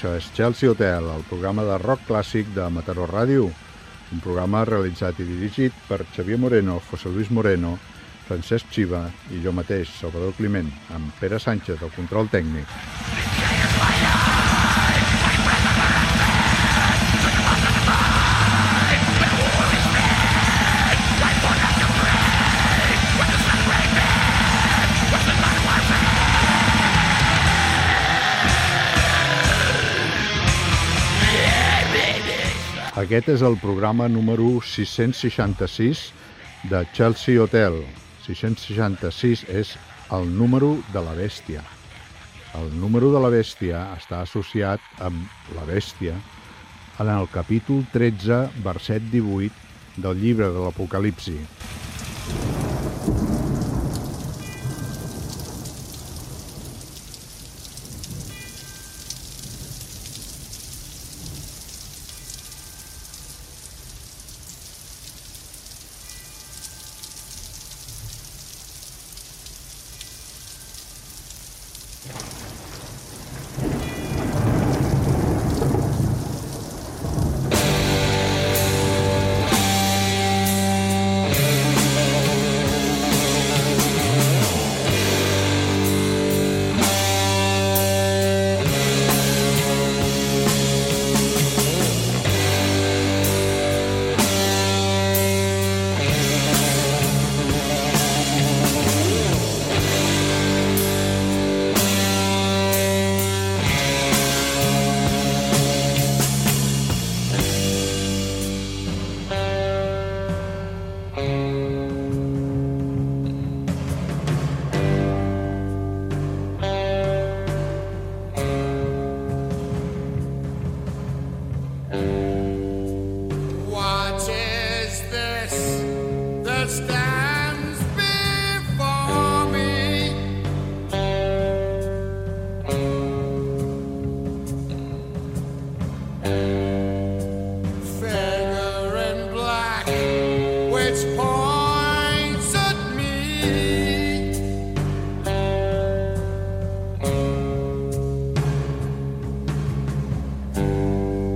això és Chelsea Hotel, el programa de rock clàssic de Mataró Ràdio, un programa realitzat i dirigit per Xavier Moreno, José Luis Moreno, Francesc Xiva i jo mateix, Salvador Climent, amb Pere Sánchez, el control tècnic. Aquest és el programa número 666 de Chelsea Hotel. 666 és el número de la bèstia. El número de la bèstia està associat amb la bèstia en el capítol 13, verset 18 del llibre de l'Apocalipsi.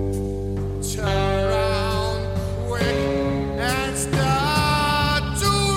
To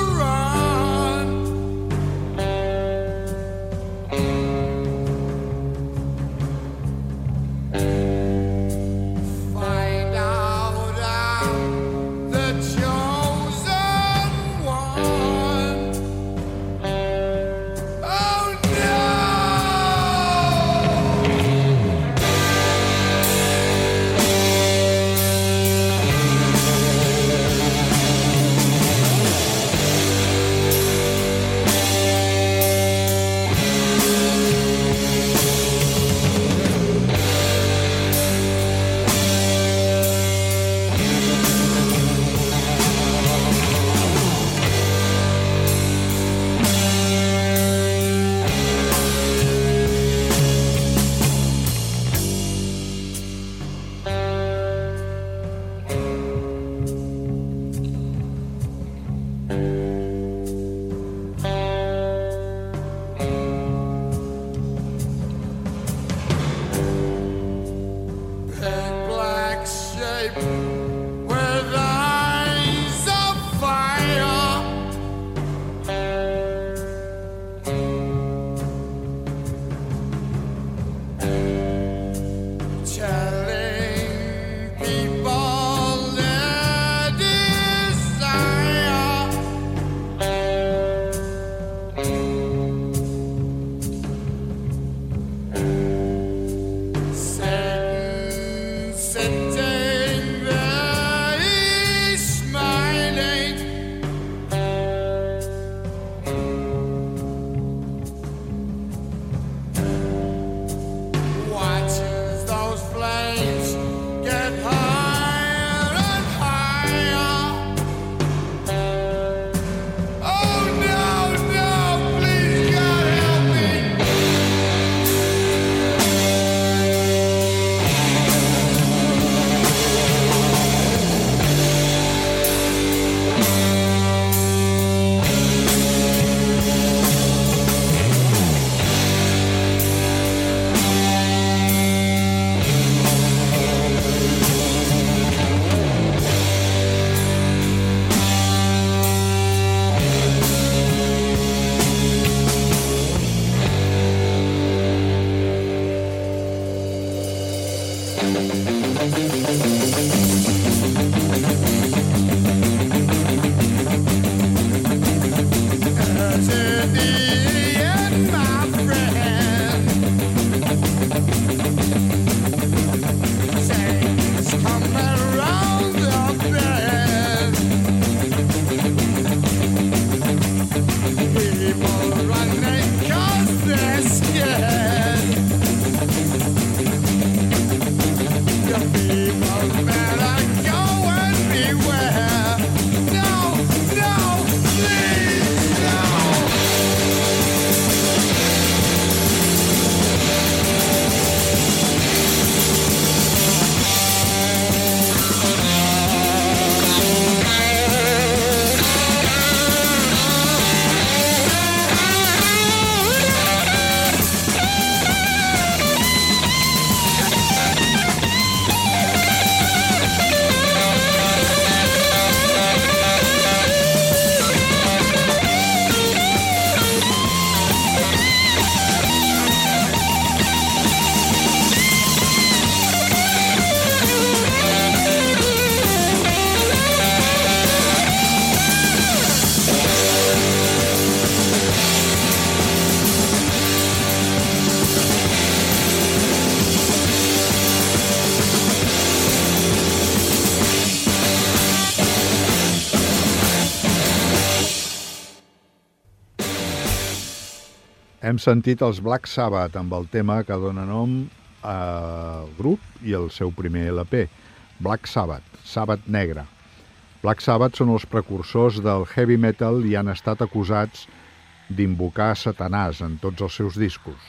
Hem sentit els Black Sabbath amb el tema que dona nom al grup i el seu primer LP, Black Sabbath, Sabbath Negre. Black Sabbath són els precursors del heavy metal i han estat acusats d'invocar Satanàs en tots els seus discos.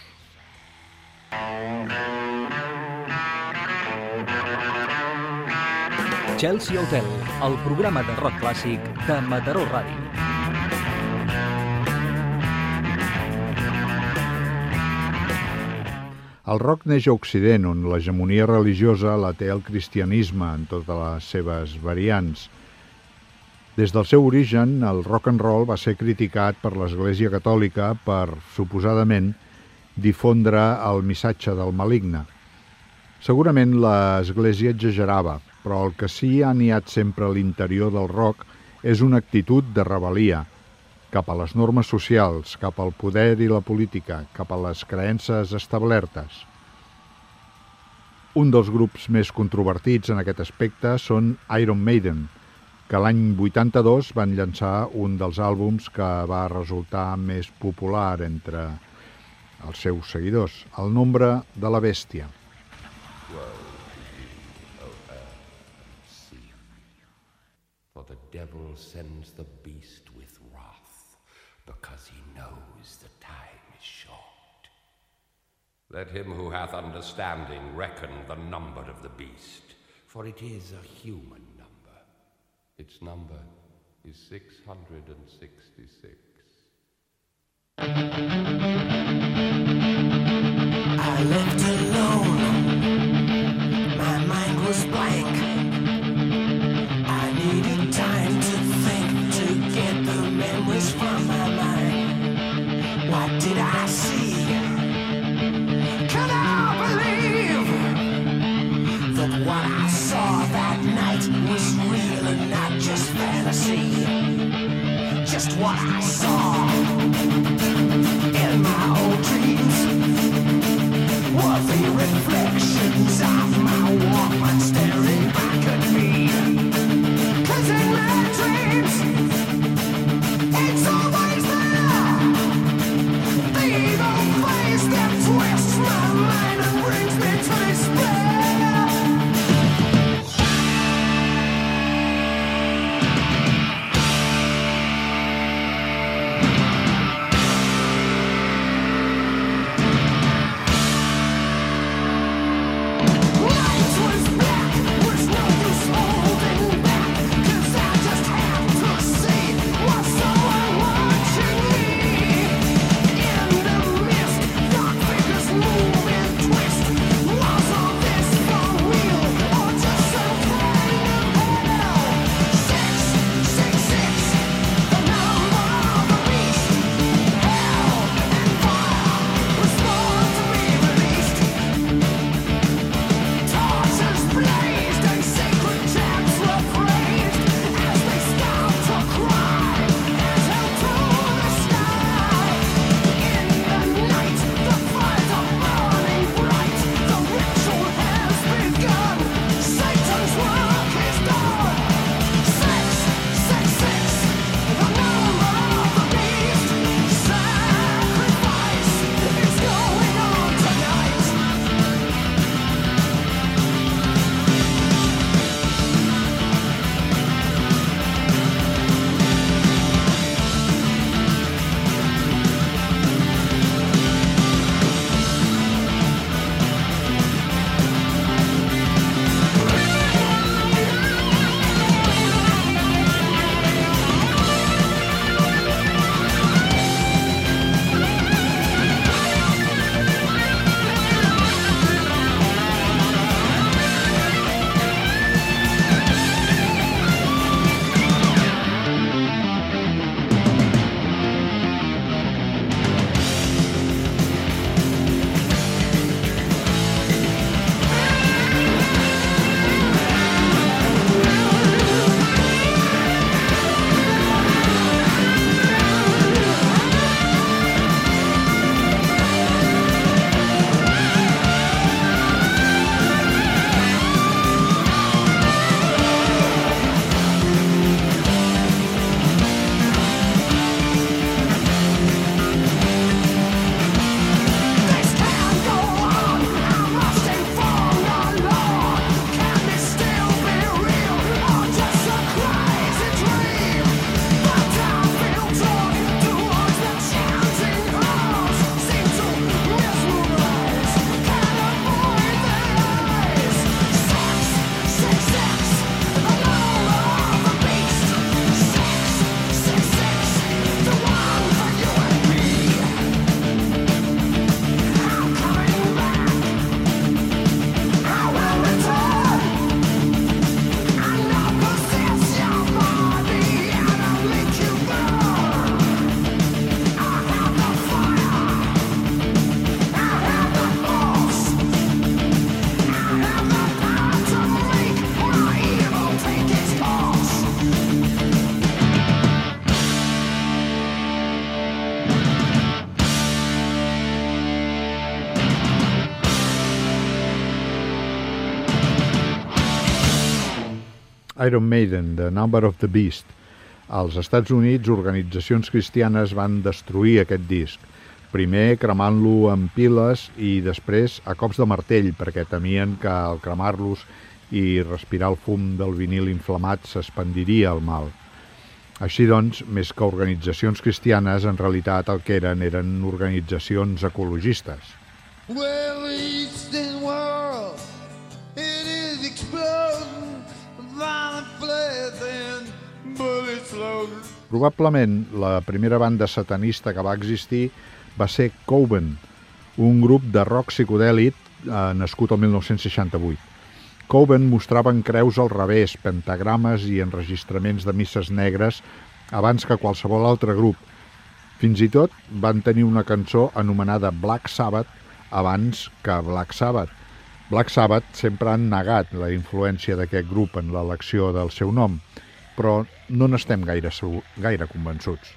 Chelsea Hotel, el programa de rock clàssic de Mataró Ràdio. El rock neix a Occident, on l'hegemonia religiosa la té el cristianisme en totes les seves variants. Des del seu origen, el rock and roll va ser criticat per l'Església Catòlica per, suposadament, difondre el missatge del maligne. Segurament l'Església exagerava, però el que sí ha niat sempre a l'interior del rock és una actitud de rebel·lia cap a les normes socials, cap al poder i la política, cap a les creences establertes. Un dels grups més controvertits en aquest aspecte són Iron Maiden, que l'any 82 van llançar un dels àlbums que va resultar més popular entre els seus seguidors, El nombre de la bèstia. For the devil sends the beast with wrath, because he knows the time is short. Let him who hath understanding reckon the number of the beast, for it is a human number. Its number is 666. I left alone. My mind was blank. I needed time to think, to get the memories from my mind. What did I see? Can I believe that what I saw that night was real and not just fantasy? Just what I saw in my old dreams were the reflections of my Walkman staring back at me. 'Cause in my dreams, it's always there, the evil face that twists my mind and brings me to despair. Iron Maiden, The Number of the Beast. Als Estats Units, organitzacions cristianes van destruir aquest disc, primer cremant-lo amb piles i després a cops de martell, perquè temien que al cremar-los i respirar el fum del vinil inflamat s'expandiria el mal. Així doncs, més que organitzacions cristianes, en realitat el que eren organitzacions ecologistes. Well, the Eastern world, it is exploding, violent flares and bullets loading. Probablement la primera banda satanista que va existir va ser Coven, un grup de rock psicodèlic nascut el 1968. Coven mostraven creus al revés, pentagrames i enregistraments de misses negres abans que qualsevol altre grup. Fins i tot van tenir una cançó anomenada Black Sabbath abans que Black Sabbath. Black Sabbath sempre han negat la influència d'aquest grup en l'elecció del seu nom, però no n'estem gaire convençuts.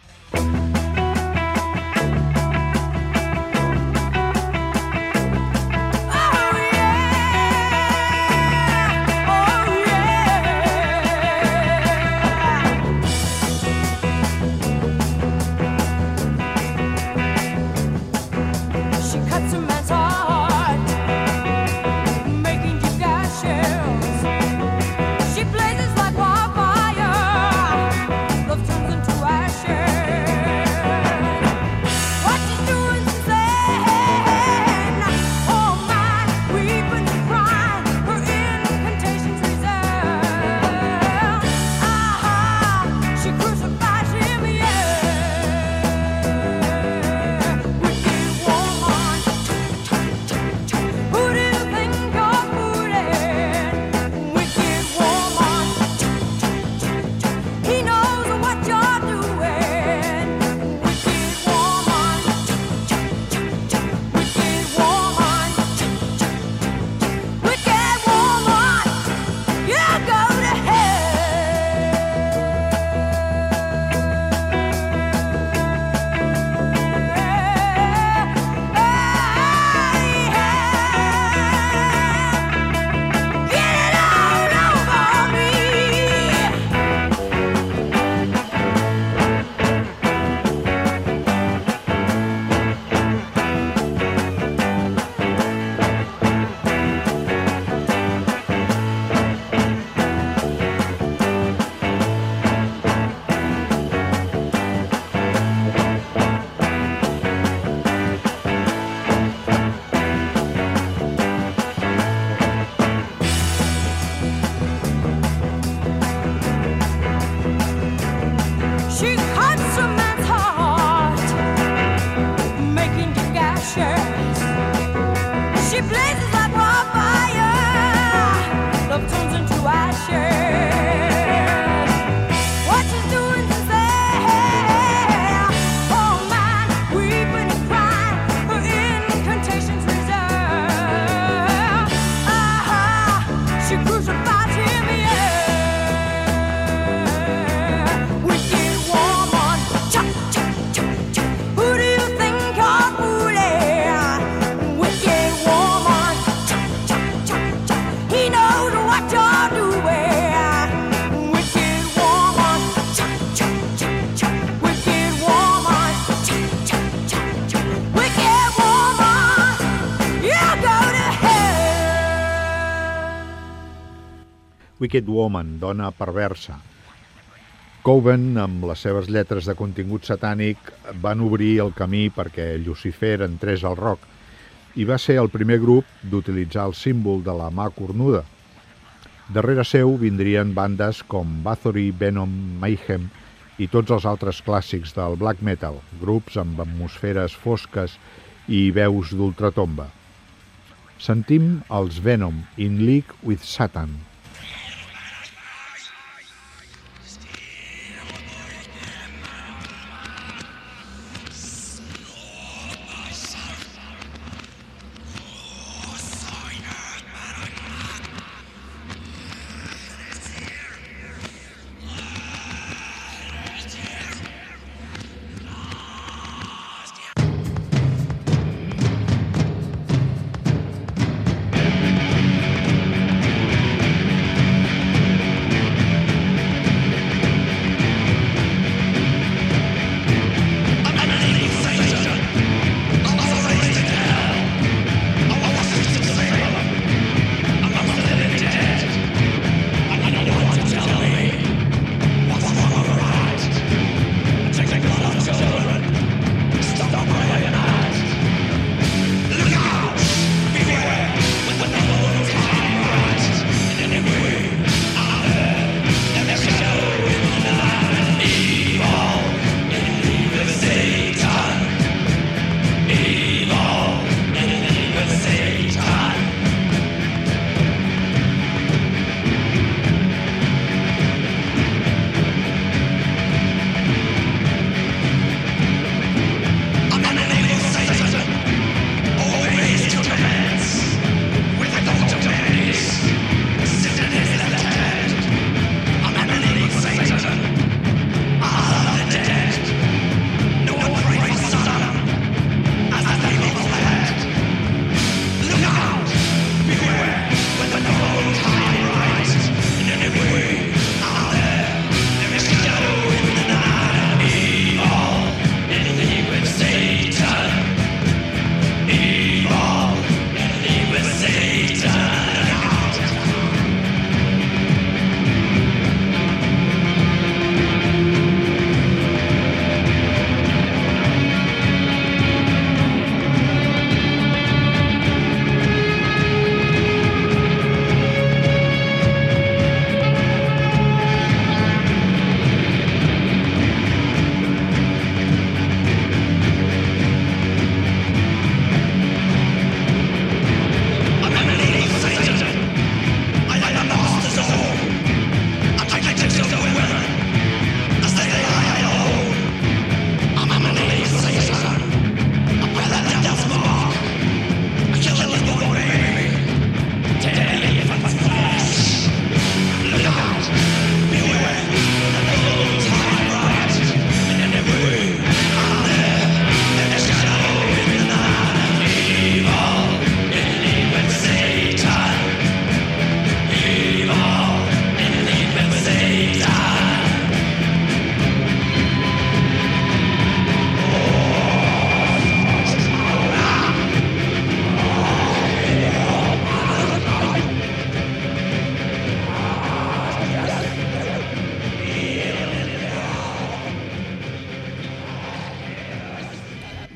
Wicked Woman, dona perversa. Coven, amb les seves lletres de contingut satànic, van obrir el camí perquè Llucifer entrés al rock i va ser el primer grup d'utilitzar el símbol de la mà cornuda. Darrere seu vindrien bandes com Bathory, Venom, Mayhem i tots els altres clàssics del black metal, grups amb atmosferes fosques i veus d'ultratomba. Sentim els Venom, In League with Satan.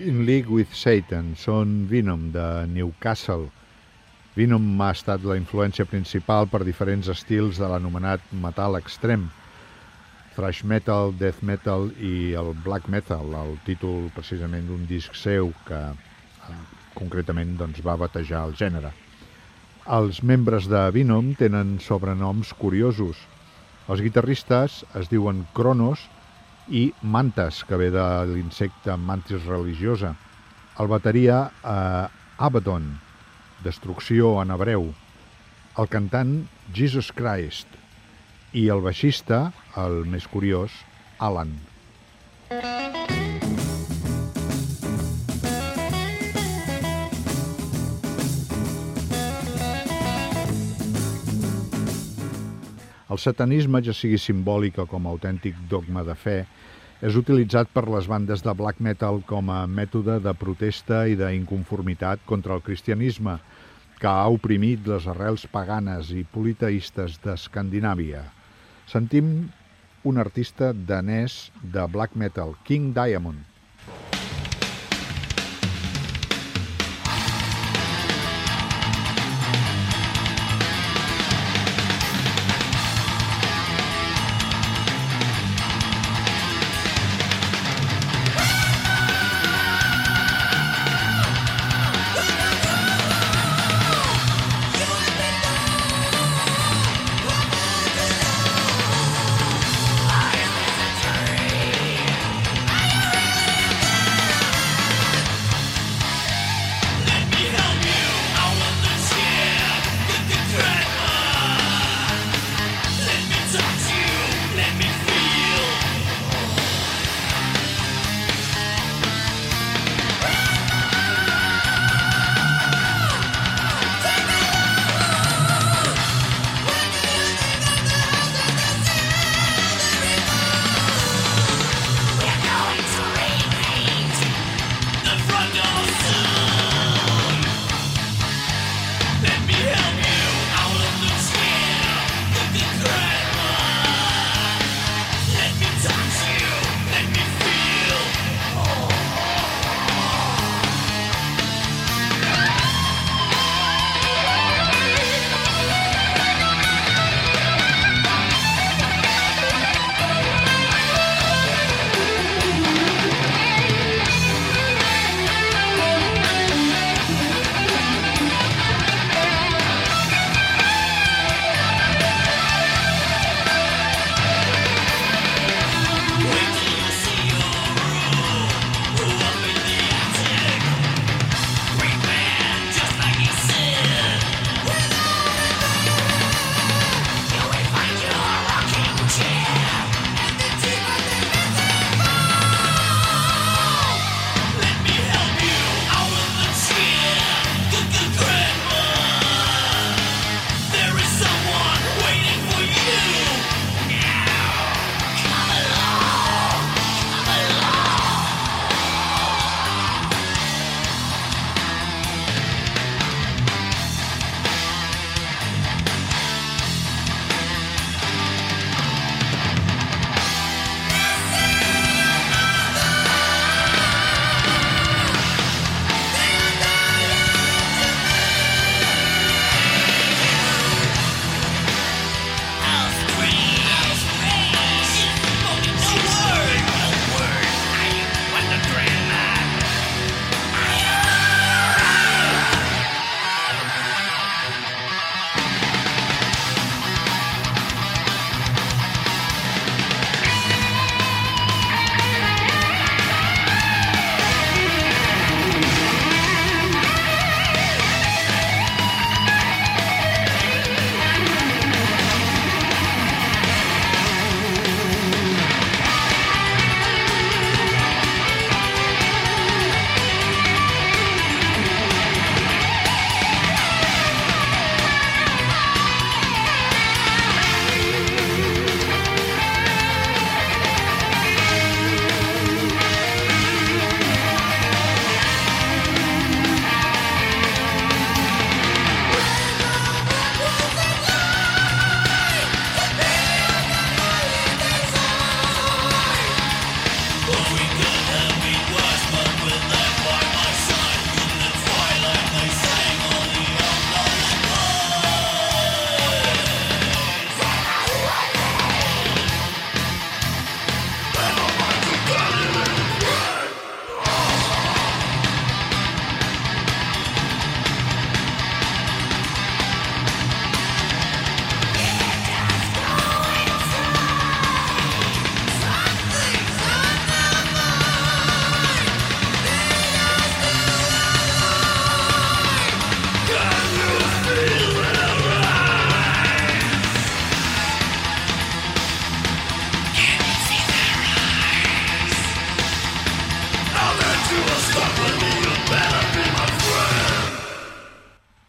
In League with Satan són Venom, de Newcastle. Venom ha estat la influència principal per diferents estils de l'anomenat metal extrem, thrash metal, death metal i el black metal, el títol precisament d'un disc seu que concretament va batejar el gènere. Els membres de Venom tenen sobrenoms curiosos. Els guitarristes es diuen Cronos i Mantas, que ve de l'insecte mantis religiosa. El bateria Abaddon, destrucció en hebreu. El cantant Jesus Christ i el baixista, el més curiós, Alan. El satanisme, ja sigui simbòlic o com a autèntic dogma de fe, és utilitzat per les bandes de black metal com a mètode de protesta i d'inconformitat contra el cristianisme, que ha oprimit les arrels paganes i politeistes d'Escandinàvia. Sentim un artista danès de black metal, King Diamond. I am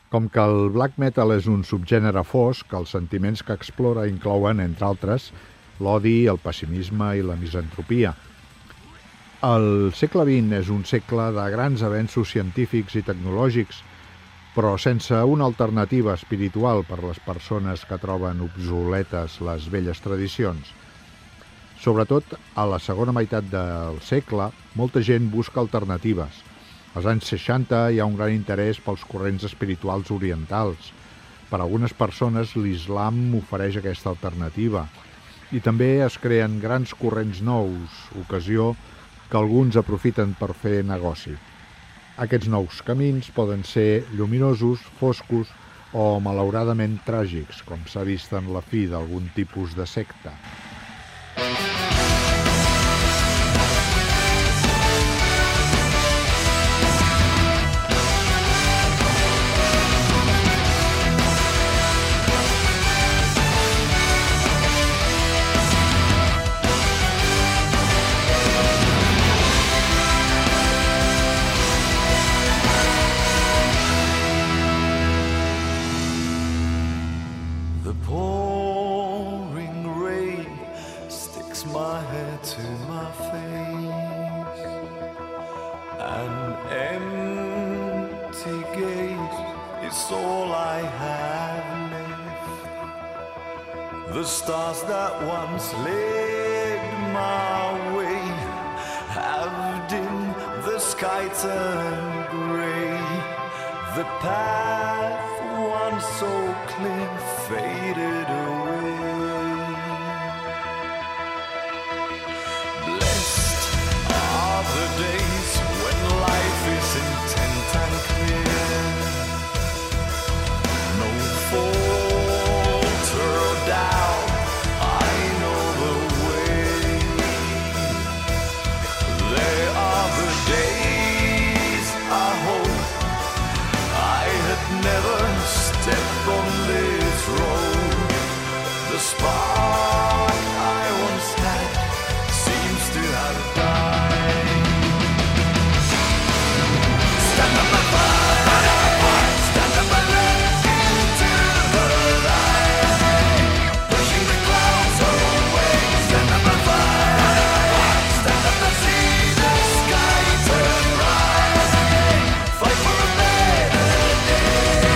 Com que el black metal és un subgènere fosc, els sentiments que explora inclouen, entre altres, l'odi, el pessimisme i la misantropia. El segle XX és un segle de grans avenços científics i tecnològics, però sense una alternativa espiritual per les persones que troben obsoletes les velles tradicions. Sobretot, a la segona meitat del segle, molta gent busca alternatives. Als anys 60 hi ha un gran interès pels corrents espirituals orientals. Per a algunes persones, l'islam ofereix aquesta alternativa. I també es creen grans corrents nous, ocasió que alguns aprofiten per fer negoci. Aquests nous camins poden ser lluminosos, foscos o malauradament tràgics, com s'ha vist en la fi d'algun tipus de secta. The stars that once led my way have dimmed, the sky turned grey. The path once so clean faded away. Blessed are the days when life is intent and clear. No falter or doubt, I know the way. There are the days I hope I had never stepped on this road. The spark I once had seems to have died. Stand up and fight, stand up and look into the light, pushing the clouds away. Stand up and fight, stand up and see the sky turn bright. Fight for a better day.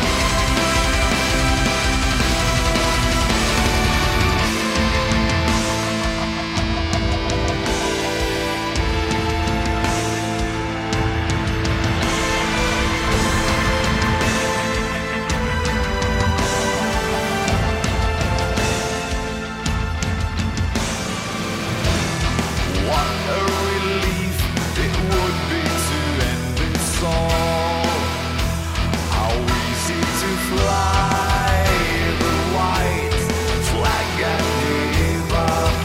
What a relief it would be to end this all. How easy to fly the white flag and give up.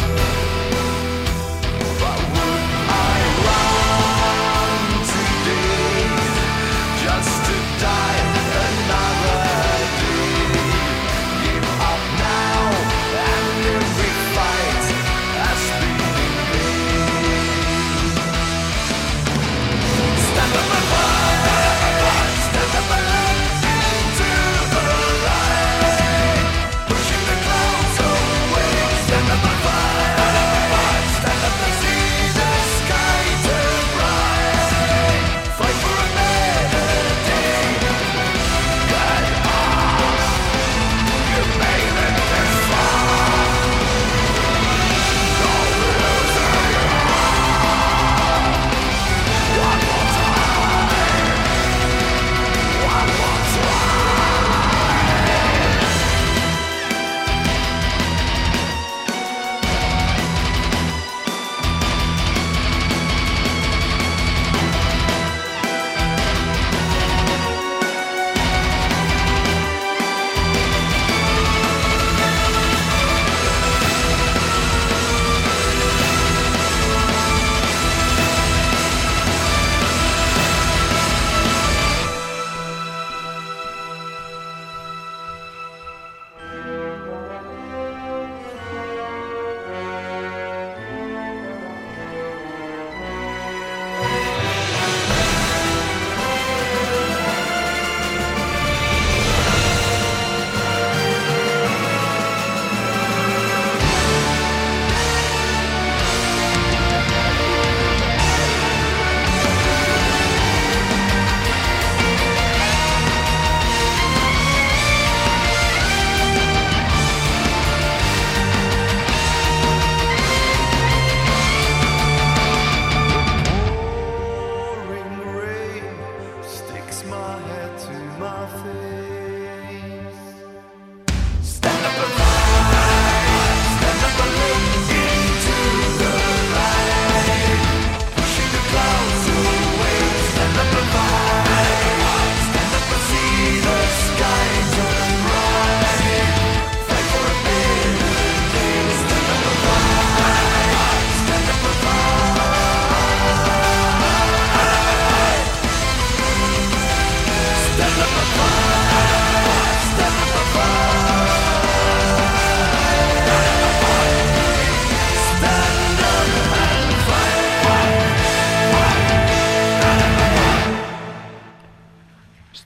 But would I run today just to die another day? Give up now and every fight has been in vain.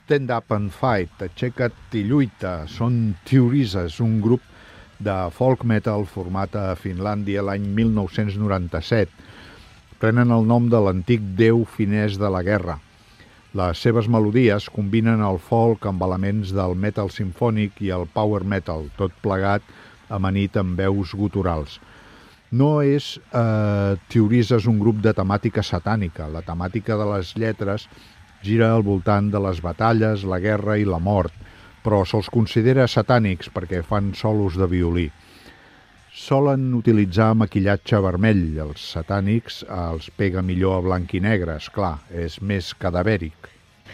Stand Up and Fight, Aixeca't i lluita, són Theorizas, un grup de folk metal format a Finlàndia l'any 1997. Prenen el nom de l'antic déu finès de la guerra. Les seves melodies combinen el folk amb elements del metal simfònic i el power metal, tot plegat amanit amb veus guturals. No és Theorizas un grup de temàtica satànica. La temàtica de les lletres gira al voltant de les batalles, la guerra i la mort, però se'ls considera satànics perquè fan solos de violí. Solen utilitzar maquillatge vermell. Els satànics els pega millor a blanc i negre, esclar, és més cadavèric.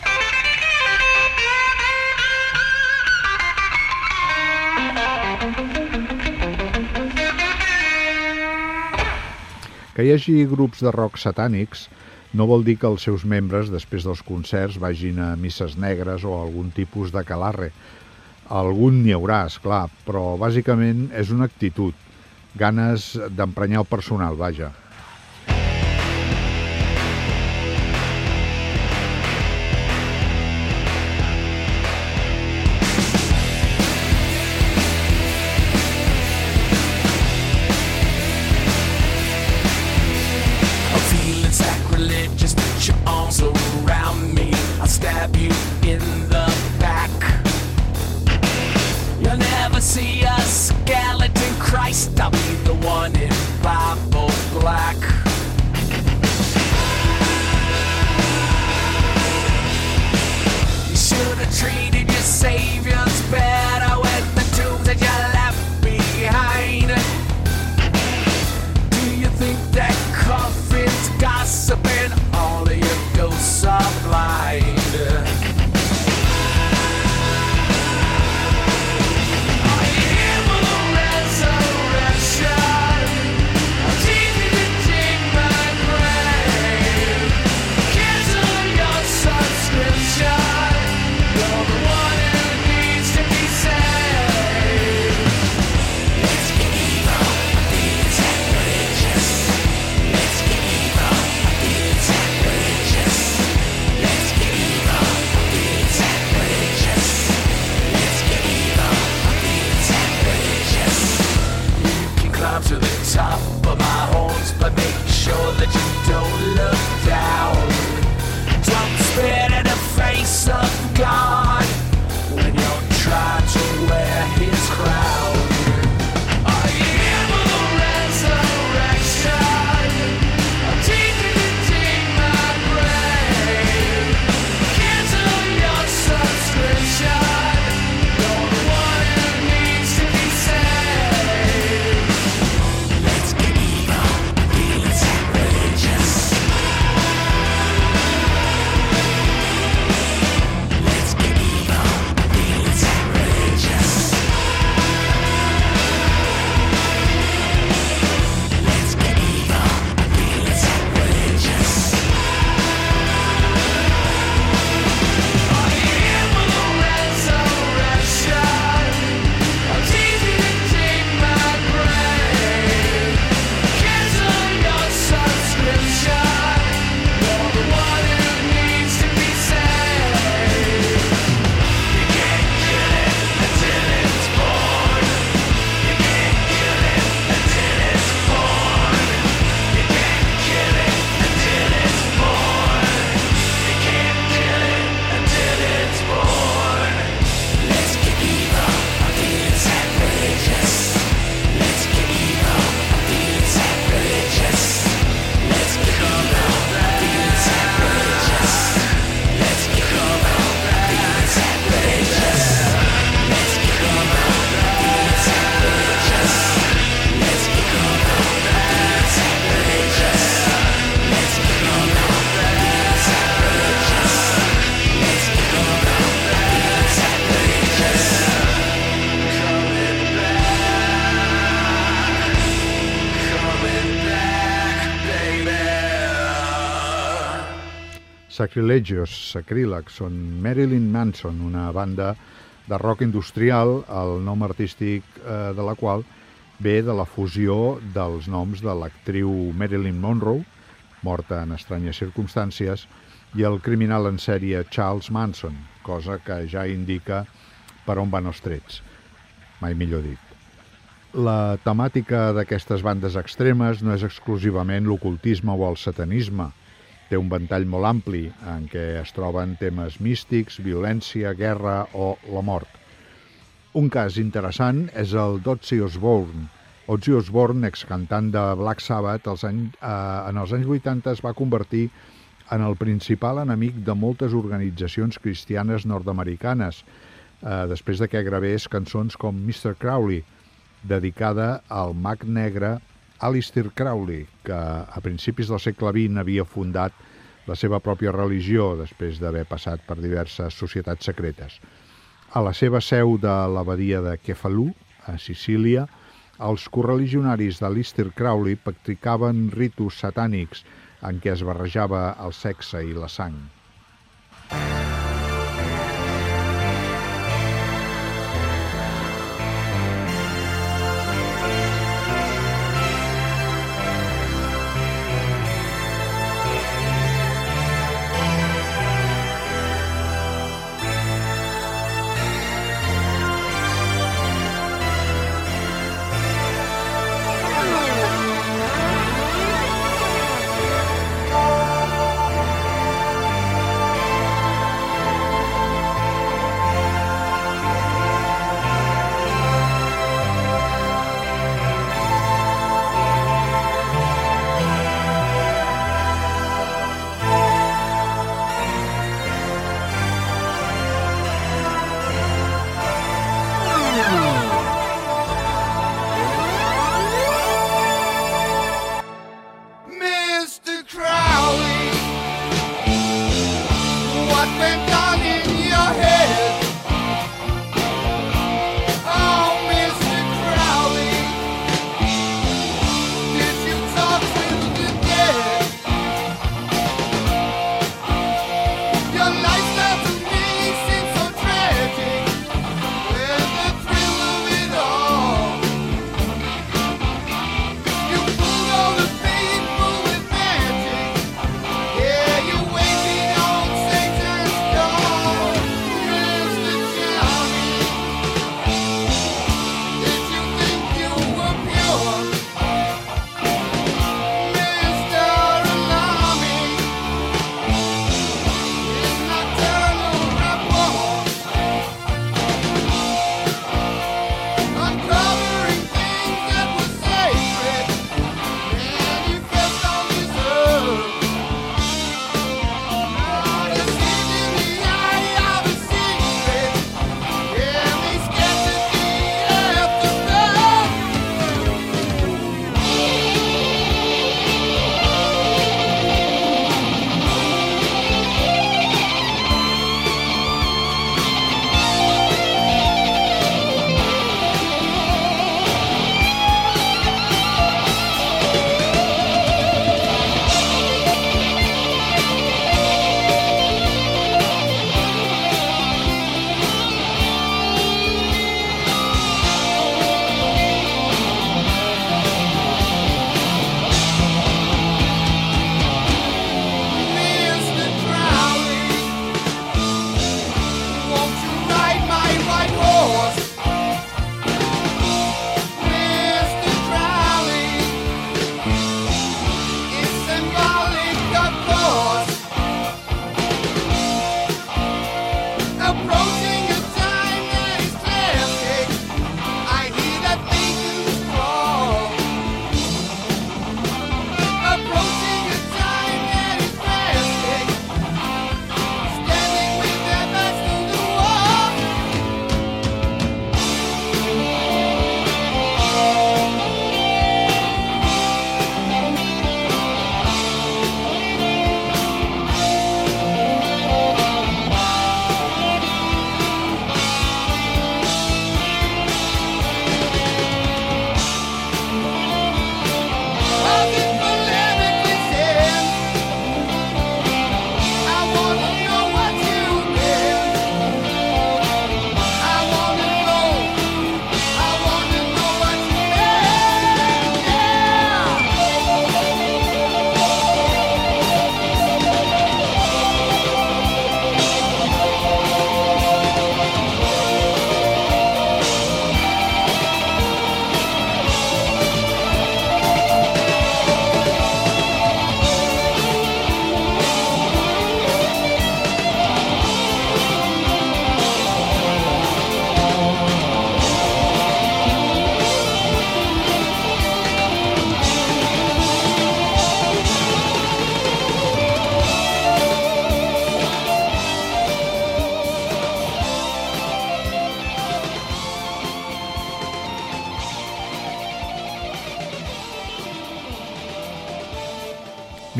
Que hi hagi grups de rock satànics no vol dir que els seus membres, després dels concerts, vagin a misses negres o algun tipus de calarre. Algun n'hi haurà, esclar, però bàsicament és una actitud, ganes d'emprenyar el personal, vaja. Around me, I'll stab you in the back. You'll never see a skeleton Christ, I'll be the one in Bible black. You should have treated your saviors better with the tombs that you left behind. Do you think that coffin's gossiping? All of your ghosts are blind. Are you here for the resurrection? I'm teaching you to dig my grave. Cancel your subscription. You're the one who needs to be saved. Let's get evil, be sacrilegious. Let's get evil, be sacrilegious. Let's get evil, be sacrilegious. Let's get evil, be sacrilegious. You can climb to the top of my horns, but make sure that you don't look down. Don't spit in the face of God when you're trying to wear his crown. Are you here for the resurrection? I'm teaching you to dig my grave. Cancel your subscription. You're the one who needs to be saved. Let's get evil, feeling sacrilegious. Let's get evil, feeling sacrilegious. Let's get evil, feeling sacrilegious. Are you here for the resurrection? I'm teaching you to dig my grave. Cancel your subscription. You're the one who needs to be saved. You can't kill it until it's born. You can't kill it until it's born. You can't kill it until it's born. You can't kill it until it's born. Let's get evil, I'm feeling sacrilegious. Let's get evil, I'm feeling sacrilegious. Let's get evil, I'm feeling sacrilegious. Let's get evil, I'm feeling sacrilegious. Let's get evil, I'm feeling sacrilegious. Let's get evil, I'm feeling sacrilegious. Let's get evil, I'm feeling sacrilegious. Let's get evil, I'm feeling sacrilegious. Coming back, baby. Sacrilegios, sacrílegs, són Marilyn Manson, una banda de rock industrial, el nom artístic de la qual ve de la fusió dels noms de l'actriu Marilyn Monroe, morta en estranyes circumstàncies, i el criminal en sèrie Charles Manson, cosa que ja indica per on van els trets, mai millor dit. La temàtica d'aquestes bandes extremes no és exclusivament l'ocultisme o el satanisme. Té un ventall molt ampli en què es troben temes místics, violència, guerra o la mort. Un cas interessant és el d'Ozzy Osbourne. Ozzy Osbourne, excantant de Black Sabbath, en els anys 80 es va convertir en el principal enemic de moltes organitzacions cristianes nord-americanes, després de que gravés cançons com Mr. Crowley, dedicada al mag negre Aleister Crowley, que a principis del segle XX havia fundat la seva pròpia religió després d'haver passat per diverses societats secretes. A la seva seu de l'abadia de Cefalù, a Sicília, els correligionaris d'Aleister Crowley practicaven ritus satànics en què es barrejava el sexe i la sang.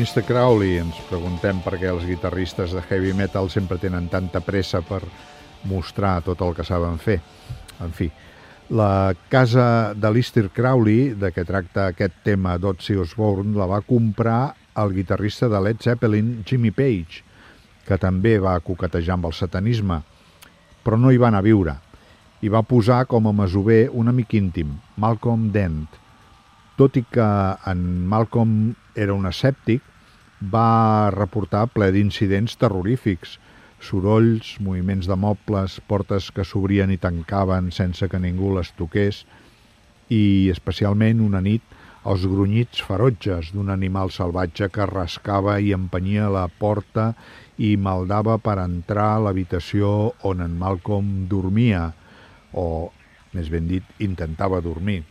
Mr. Crowley, ens preguntem per què els guitarristes de heavy metal sempre tenen tanta pressa per mostrar tot el que saben fer. En fi, la casa de Lister Crowley, de què tracta aquest tema d'Ozzy Osbourne, la va comprar el guitarrista de Led Zeppelin, Jimmy Page, que també va coquetejar amb el satanisme, però no hi va anar a viure. Hi va posar com a masover un amic íntim, Malcolm Dent. Tot i que en Malcolm era un escèptic, va reportar ple d'incidents terrorífics, sorolls, moviments de mobles, portes que s'obrien i tancaven sense que ningú les toqués, i especialment una nit els grunyits ferotges d'un animal salvatge que rascava i empenyia la porta i maldava per entrar a l'habitació on en Malcolm dormia, o, més ben dit, intentava dormir.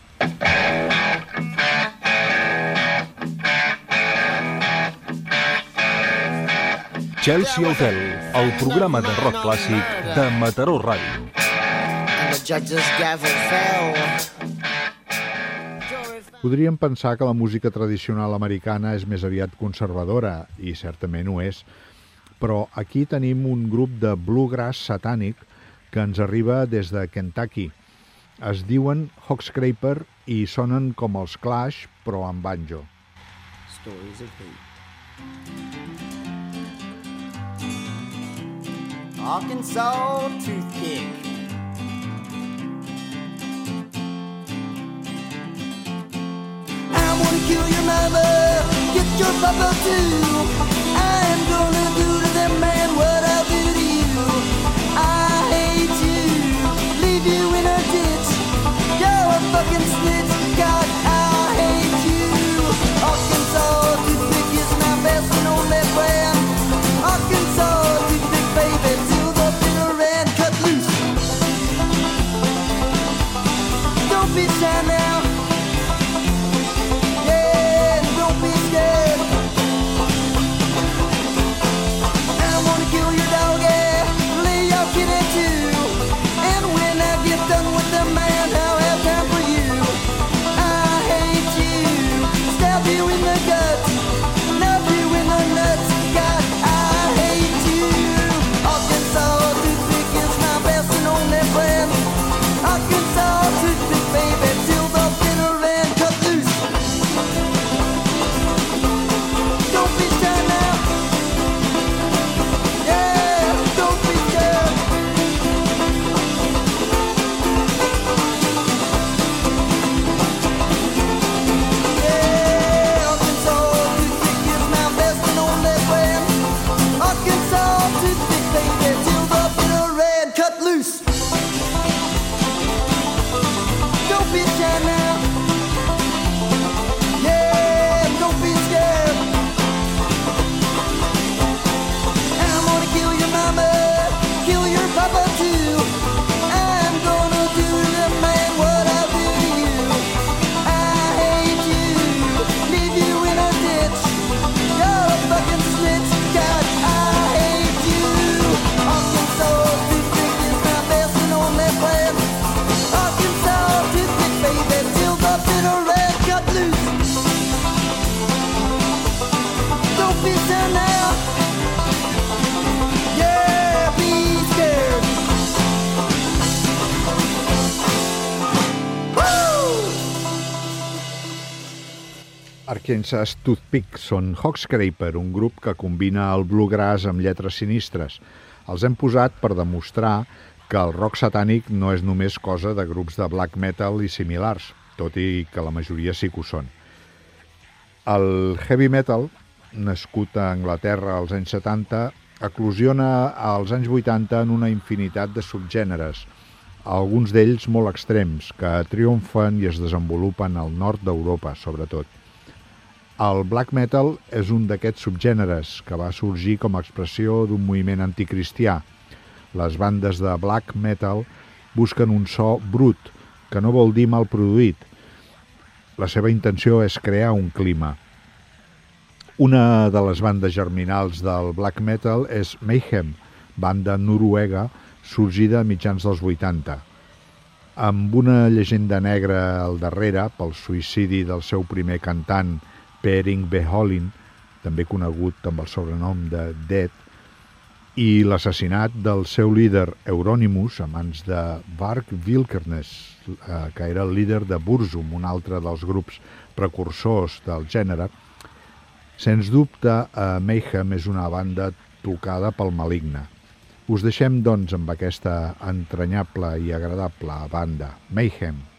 Chelsea Hotel, el programa de rock clàssic de Mataró Ràdio. Podríem pensar que la música tradicional americana és més aviat conservadora, i certament ho és, però aquí tenim un grup de bluegrass satànic que ens arriba des de Kentucky. Es diuen Hawkscraper i sonen com els Clash, però amb banjo. Stories of hate. Arkansas toothpick. I'm gonna kill your mother, get your papa too. I'm gonna do to them man what I'll do to you. I hate you, leave you in a ditch. You're a fucking snitch, God, I hate you. Arkansas toothpick is my best and only friend. Arkansas toothpick, baby, till the bitter end. Cut loose. Don't be shy now. Yeah, don't be scared. I wanna kill your dog, yeah, lay your kitty too. And when I get done with the man, I'll have time for you. I hate you, stab you in the guts, love you in the nuts. God, I hate you. Arkansas toothpick is my best and only friend. Arkansas toothpick, baby, till the bitter end. Cut loose. Don't be shy now. Yeah, don't be scared. Yeah, Arkansas toothpick is my best and only friend. Arkansas toothpick, baby, till the bitter end. Cut loose. Don't be shy now. Yeah, don't be scared. I'm gonna kill your mama, kill your papa too. I'm gonna do to the man what I do to you. I hate you, leave you in a ditch. You're a fucking snitch, God, I hate you. Arkansas toothpick is my best and only friend. Arkansas toothpick, baby, till the bitter end. Cut loose. Don't be shy now. Yeah, be scared. Woo! Arkansas Toothpick són Hawkscraper, un grup que combina el bluegrass amb lletres sinistres. Els hem posat per demostrar que el rock satànic no és només cosa de grups de black metal i similars, tot i que la majoria sí que ho són. El heavy metal, nascut a Anglaterra als anys 70, eclosiona als anys 80 en una infinitat de subgèneres, alguns d'ells molt extrems, que triomfen i es desenvolupen al nord d'Europa, sobretot. El black metal és un d'aquests subgèneres que va sorgir com a expressió d'un moviment anticristià. Les bandes de black metal busquen un so brut, que no vol dir mal produït. La seva intenció és crear un clima. Una de les bandes germinals del black metal és Mayhem, banda noruega sorgida a mitjans dels 80. Amb una llegenda negra al darrere pel suïcidi del seu primer cantant, Per Yngve Holin, també conegut amb el sobrenom de Dead, i l'assassinat del seu líder Euronymous a mans de Varg Vikernes, que era el líder de Burzum, un altre dels grups precursors del gènere. Sens dubte, Mayhem és una banda tocada pel Maligne. Us deixem, doncs, amb aquesta entranyable i agradable banda, Mayhem.